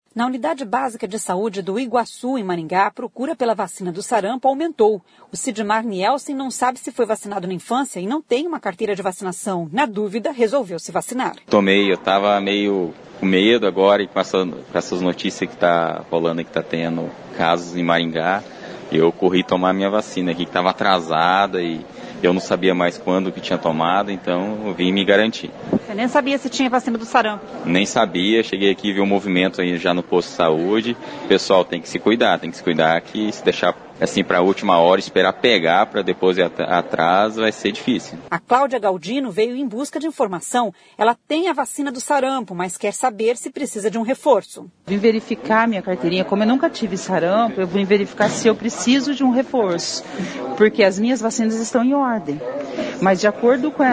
Na Unidade Básica de Saúde do Iguaçu, em Maringá, a procura pela vacina do sarampo aumentou. O Sidmar Nielsen não sabe se foi vacinado na infância e não tem uma carteira de vacinação. Na dúvida, resolveu se vacinar. Tomei, eu estava meio com medo agora e com essas notícias que está rolando, que está tendo casos em Maringá. Eu corri tomar minha vacina aqui, que estava atrasada e eu não sabia mais quando que tinha tomado, então eu vim me garantir. Você nem sabia se tinha vacina do sarampo? Nem sabia, cheguei aqui e vi um movimento aí já no posto de saúde. Pessoal, tem que se cuidar que se deixar assim para a última hora, esperar pegar para depois ir atrás, vai ser difícil. A Cláudia Galdino veio em busca de informação. Ela tem a vacina do sarampo, mas quer saber se precisa de um reforço. Vim verificar minha carteirinha, como eu nunca tive sarampo, eu vim verificar se eu preciso de um reforço, porque as minhas vacinas estão em ordem. Mas de acordo com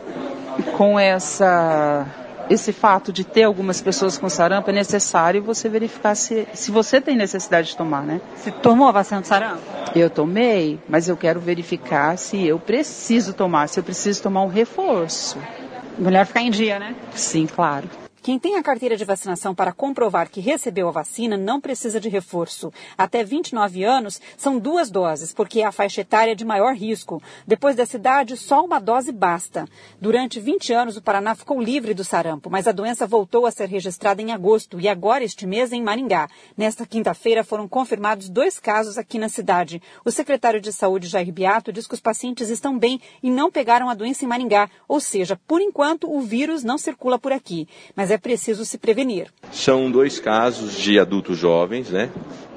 esse fato de ter algumas pessoas com sarampo, é necessário você verificar se você tem necessidade de tomar, né? Você tomou a vacina do sarampo? Eu tomei, mas eu quero verificar se eu preciso tomar, se eu preciso tomar um reforço. Melhor ficar em dia, né? Sim, claro. Quem tem a carteira de vacinação para comprovar que recebeu a vacina não precisa de reforço. Até 29 anos são 2 doses, porque é a faixa etária de maior risco. Depois dessa idade, só uma dose basta. Durante 20 anos, o Paraná ficou livre do sarampo, mas a doença voltou a ser registrada em agosto e agora este mês em Maringá. Nesta quinta-feira foram confirmados 2 casos aqui na cidade. O secretário de Saúde, Jair Beato, diz que os pacientes estão bem e não pegaram a doença em Maringá. Ou seja, por enquanto, o vírus não circula por aqui. Mas é preciso se prevenir. São 2 casos de adultos jovens, né,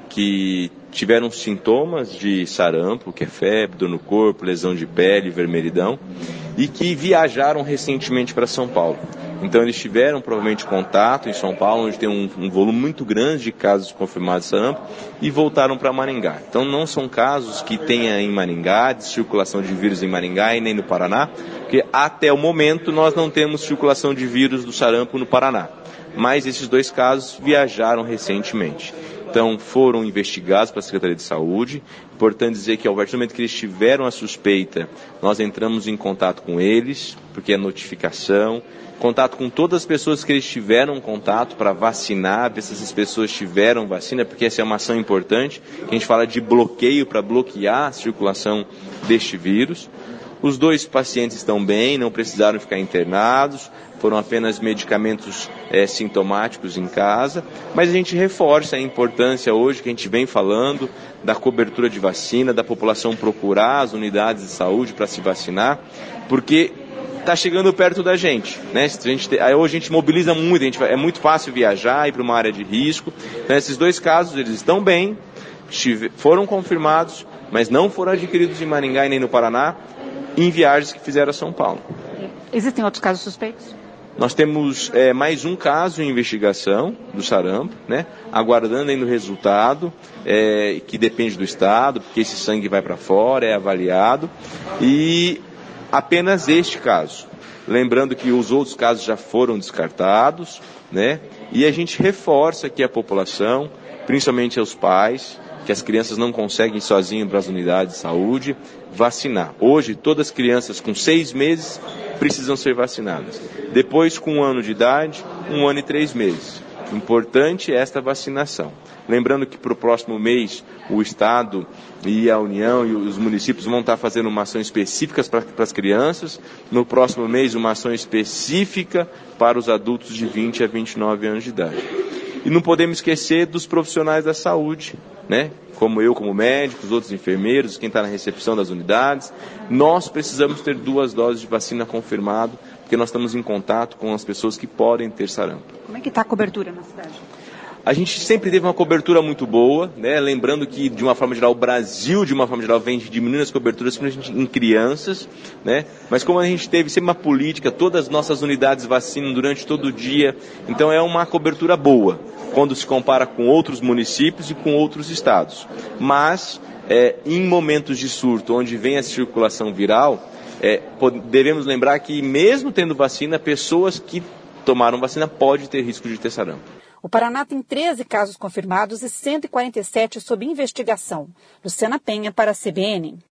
que tiveram sintomas de sarampo, que é febre, dor no corpo, lesão de pele, vermelhidão, e que viajaram recentemente para São Paulo. Então eles tiveram provavelmente contato em São Paulo, onde tem um volume muito grande de casos confirmados de sarampo, e voltaram para Maringá. Então não são casos que tenha em Maringá, de circulação de vírus em Maringá e nem no Paraná, porque até o momento nós não temos circulação de vírus do sarampo no Paraná. Mas esses 2 casos viajaram recentemente. Então foram investigados pela Secretaria de Saúde. Importante dizer que ao partir do momento que eles tiveram a suspeita, nós entramos em contato com eles, porque é notificação, contato com todas as pessoas que eles tiveram contato para vacinar, ver se essas pessoas tiveram vacina, porque essa é uma ação importante, que a gente fala de bloqueio para bloquear a circulação deste vírus. Os 2 pacientes estão bem, não precisaram ficar internados, foram apenas medicamentos sintomáticos em casa, mas a gente reforça a importância hoje que a gente vem falando da cobertura de vacina, da população procurar as unidades de saúde para se vacinar, porque está chegando perto da gente, né? Hoje a gente mobiliza muito, é muito fácil viajar, ir para uma área de risco. Então esses 2 casos, eles estão bem, foram confirmados, mas não foram adquiridos em Maringá e nem no Paraná, em viagens que fizeram a São Paulo. Existem outros casos suspeitos? Nós temos mais um caso em investigação do sarampo, né? Aguardando ainda o resultado, que depende do estado, porque esse sangue vai para fora, é avaliado, e apenas este caso. Lembrando que os outros casos já foram descartados, né? E a gente reforça aqui a população, principalmente aos pais, que as crianças não conseguem ir sozinhas para as unidades de saúde, vacinar. Hoje, todas as crianças com 6 meses precisam ser vacinadas. Depois, com 1 ano de idade, 1 ano e 3 meses. Importante esta vacinação. Lembrando que para o próximo mês, o Estado e a União e os municípios vão estar fazendo uma ação específica para as crianças. No próximo mês, uma ação específica para os adultos de 20 a 29 anos de idade. E não podemos esquecer dos profissionais da saúde, né? Como eu, como médico, os outros enfermeiros, quem está na recepção das unidades. Nós precisamos ter 2 doses de vacina confirmado, porque nós estamos em contato com as pessoas que podem ter sarampo. Como é que está a cobertura na cidade? A gente sempre teve uma cobertura muito boa, né? Lembrando que, de uma forma geral, o Brasil, de uma forma geral, vem diminuindo as coberturas, principalmente em crianças, né? Mas como a gente teve sempre uma política, todas as nossas unidades vacinam durante todo o dia, então é uma cobertura boa, quando se compara com outros municípios e com outros estados. Mas, em momentos de surto, onde vem a circulação viral, devemos lembrar que, mesmo tendo vacina, pessoas que tomaram vacina podem ter risco de ter sarampo. O Paraná tem 13 casos confirmados e 147 sob investigação. Luciana Penha para a CBN.